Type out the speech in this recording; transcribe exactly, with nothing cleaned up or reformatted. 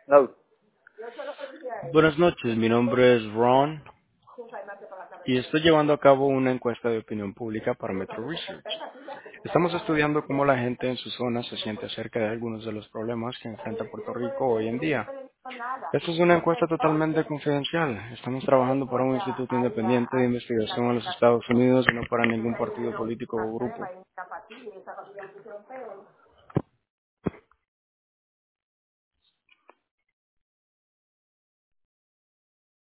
No. Buenas noches, mi nombre es Ron y estoy llevando a cabo una encuesta de opinión pública para Metro Research. Estamos estudiando cómo la gente en su zona se siente acerca de algunos de los problemas que enfrenta Puerto Rico hoy en día. Esta es una encuesta totalmente confidencial. Estamos trabajando para un instituto independiente de investigación en los Estados Unidos y no para ningún partido político o grupo.